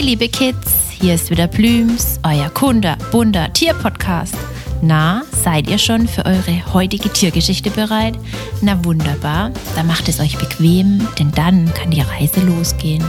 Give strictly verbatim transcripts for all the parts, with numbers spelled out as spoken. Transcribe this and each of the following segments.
Hey liebe Kids, hier ist wieder Blüms, euer Kunde, bunter Tierpodcast. Na, seid ihr schon für eure heutige Tiergeschichte bereit? Na wunderbar, dann macht es euch bequem, denn dann kann die Reise losgehen.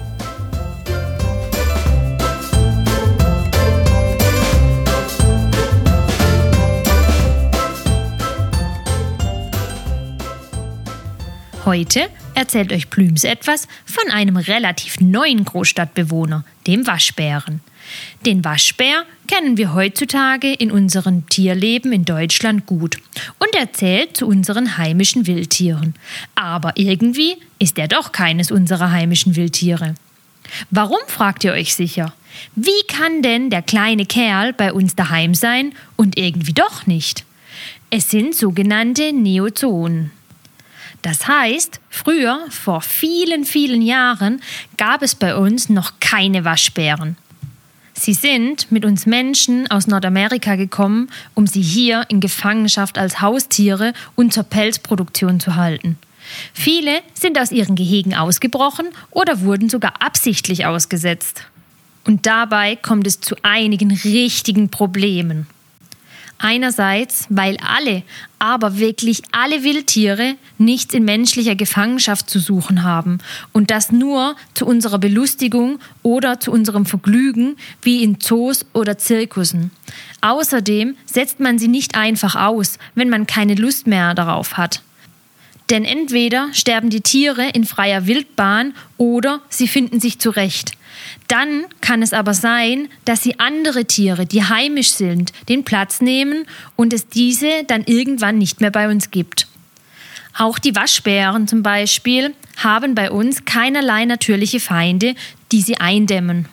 Heute erzählt euch Blüms etwas von einem relativ neuen Großstadtbewohner, dem Waschbären. Den Waschbär kennen wir heutzutage in unserem Tierleben in Deutschland gut und er zählt zu unseren heimischen Wildtieren. Aber irgendwie ist er doch keines unserer heimischen Wildtiere. Warum, fragt ihr euch sicher? Wie kann denn der kleine Kerl bei uns daheim sein und irgendwie doch nicht? Es sind sogenannte Neozoen. Das heißt, früher, vor vielen, vielen Jahren, gab es bei uns noch keine Waschbären. Sie sind mit uns Menschen aus Nordamerika gekommen, um sie hier in Gefangenschaft als Haustiere und zur Pelzproduktion zu halten. Viele sind aus ihren Gehegen ausgebrochen oder wurden sogar absichtlich ausgesetzt. Und dabei kommt es zu einigen richtigen Problemen. Einerseits, weil alle, aber wirklich alle Wildtiere nichts in menschlicher Gefangenschaft zu suchen haben und das nur zu unserer Belustigung oder zu unserem Vergnügen wie in Zoos oder Zirkussen. Außerdem setzt man sie nicht einfach aus, wenn man keine Lust mehr darauf hat. Denn entweder sterben die Tiere in freier Wildbahn oder sie finden sich zurecht. Dann kann es aber sein, dass sie andere Tiere, die heimisch sind, den Platz nehmen und es diese dann irgendwann nicht mehr bei uns gibt. Auch die Waschbären zum Beispiel haben bei uns keinerlei natürliche Feinde, die sie eindämmen.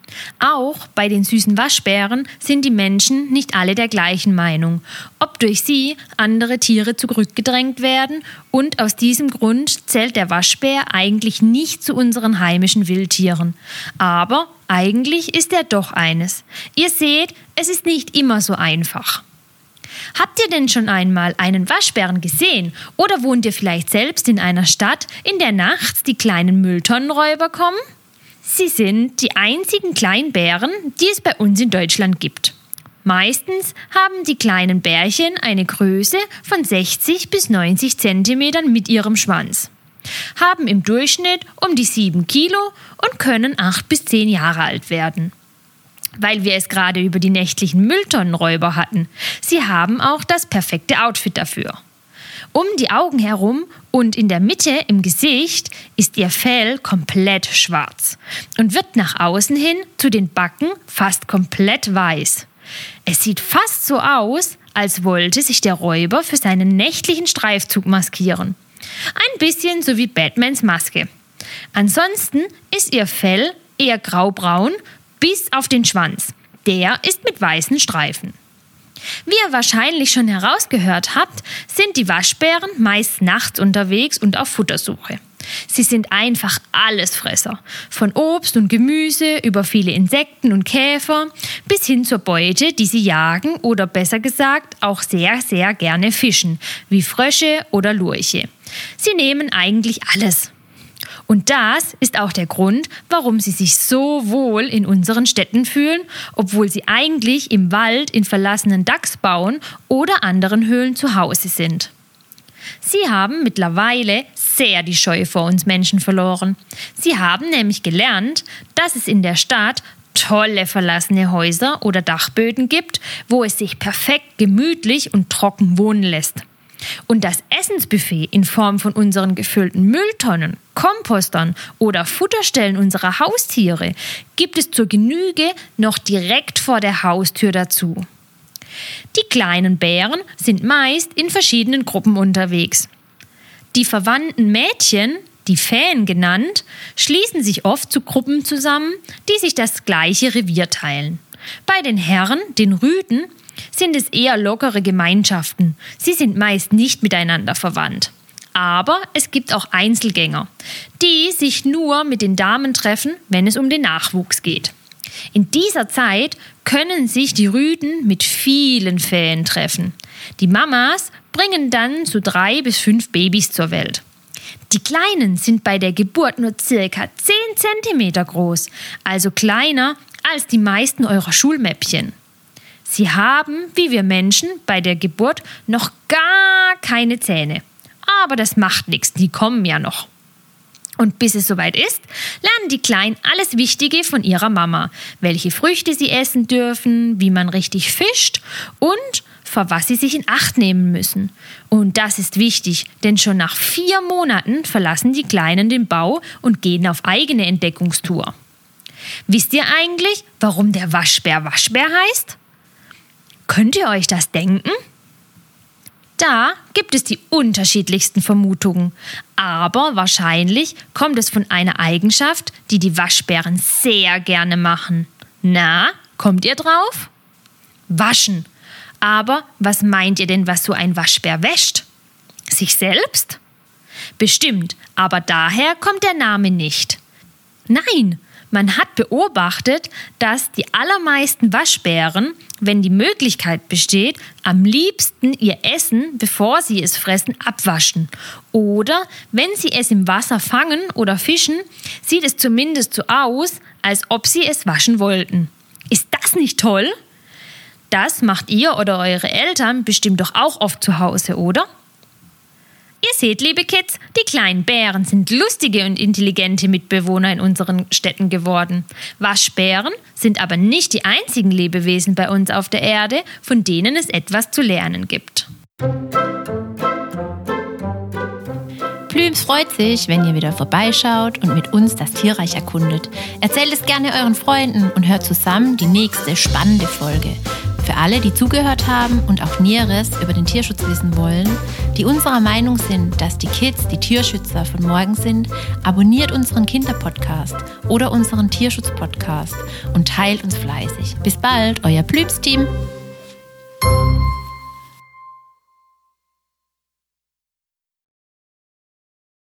Auch bei den süßen Waschbären sind die Menschen nicht alle der gleichen Meinung, ob durch sie andere Tiere zurückgedrängt werden, und aus diesem Grund zählt der Waschbär eigentlich nicht zu unseren heimischen Wildtieren. Aber eigentlich ist er doch eines. Ihr seht, es ist nicht immer so einfach. Habt ihr denn schon einmal einen Waschbären gesehen oder wohnt ihr vielleicht selbst in einer Stadt, in der nachts die kleinen Mülltonnenräuber kommen? Sie sind die einzigen kleinen Bären, die es bei uns in Deutschland gibt. Meistens haben die kleinen Bärchen eine Größe von sechzig bis neunzig Zentimetern mit ihrem Schwanz, haben im Durchschnitt um die sieben Kilo und können acht bis zehn Jahre alt werden. Weil wir es gerade über die nächtlichen Mülltonnenräuber hatten, sie haben auch das perfekte Outfit dafür. Um die Augen herum und in der Mitte im Gesicht ist ihr Fell komplett schwarz und wird nach außen hin zu den Backen fast komplett weiß. Es sieht fast so aus, als wollte sich der Räuber für seinen nächtlichen Streifzug maskieren. Ein bisschen so wie Batmans Maske. Ansonsten ist ihr Fell eher graubraun bis auf den Schwanz. Der ist mit weißen Streifen. Wie ihr wahrscheinlich schon herausgehört habt, sind die Waschbären meist nachts unterwegs und auf Futtersuche. Sie sind einfach Allesfresser. Von Obst und Gemüse über viele Insekten und Käfer bis hin zur Beute, die sie jagen oder besser gesagt auch sehr, sehr gerne fischen, wie Frösche oder Lurche. Sie nehmen eigentlich alles. Und das ist auch der Grund, warum sie sich so wohl in unseren Städten fühlen, obwohl sie eigentlich im Wald in verlassenen Dachsbauen oder anderen Höhlen zu Hause sind. Sie haben mittlerweile sehr die Scheu vor uns Menschen verloren. Sie haben nämlich gelernt, dass es in der Stadt tolle verlassene Häuser oder Dachböden gibt, wo es sich perfekt gemütlich und trocken wohnen lässt. Und das Essensbuffet in Form von unseren gefüllten Mülltonnen, Kompostern oder Futterstellen unserer Haustiere gibt es zur Genüge noch direkt vor der Haustür dazu. Die kleinen Bären sind meist in verschiedenen Gruppen unterwegs. Die verwandten Mädchen, die Fähen genannt, schließen sich oft zu Gruppen zusammen, die sich das gleiche Revier teilen. Bei den Herren, den Rüden, sind es eher lockere Gemeinschaften. Sie sind meist nicht miteinander verwandt. Aber es gibt auch Einzelgänger, die sich nur mit den Damen treffen, wenn es um den Nachwuchs geht. In dieser Zeit können sich die Rüden mit vielen Fähen treffen. Die Mamas bringen dann so drei bis fünf Babys zur Welt. Die Kleinen sind bei der Geburt nur circa zehn Zentimeter groß, also kleiner als die meisten eurer Schulmäppchen. Sie haben, wie wir Menschen, bei der Geburt noch gar keine Zähne. Aber das macht nichts, die kommen ja noch. Und bis es soweit ist, lernen die Kleinen alles Wichtige von ihrer Mama. Welche Früchte sie essen dürfen, wie man richtig fischt und vor was sie sich in Acht nehmen müssen. Und das ist wichtig, denn schon nach vier Monaten verlassen die Kleinen den Bau und gehen auf eigene Entdeckungstour. Wisst ihr eigentlich, warum der Waschbär Waschbär heißt? Könnt ihr euch das denken? Da gibt es die unterschiedlichsten Vermutungen, aber wahrscheinlich kommt es von einer Eigenschaft, die die Waschbären sehr gerne machen. Na, kommt ihr drauf? Waschen. Aber was meint ihr denn, was so ein Waschbär wäscht? Sich selbst? Bestimmt, aber daher kommt der Name nicht. Nein, man hat beobachtet, dass die allermeisten Waschbären, wenn die Möglichkeit besteht, am liebsten ihr Essen, bevor sie es fressen, abwaschen. Oder wenn sie es im Wasser fangen oder fischen, sieht es zumindest so aus, als ob sie es waschen wollten. Ist das nicht toll? Das macht ihr oder eure Eltern bestimmt doch auch oft zu Hause, oder? Ihr seht, liebe Kids, die kleinen Bären sind lustige und intelligente Mitbewohner in unseren Städten geworden. Waschbären sind aber nicht die einzigen Lebewesen bei uns auf der Erde, von denen es etwas zu lernen gibt. Plüms freut sich, wenn ihr wieder vorbeischaut und mit uns das Tierreich erkundet. Erzählt es gerne euren Freunden und hört zusammen die nächste spannende Folge. Für alle, die zugehört haben und auch Näheres über den Tierschutz wissen wollen, die unserer Meinung sind, dass die Kids die Tierschützer von morgen sind, abonniert unseren Kinderpodcast oder unseren Tierschutz-Podcast und teilt uns fleißig. Bis bald, euer Plüms-Team!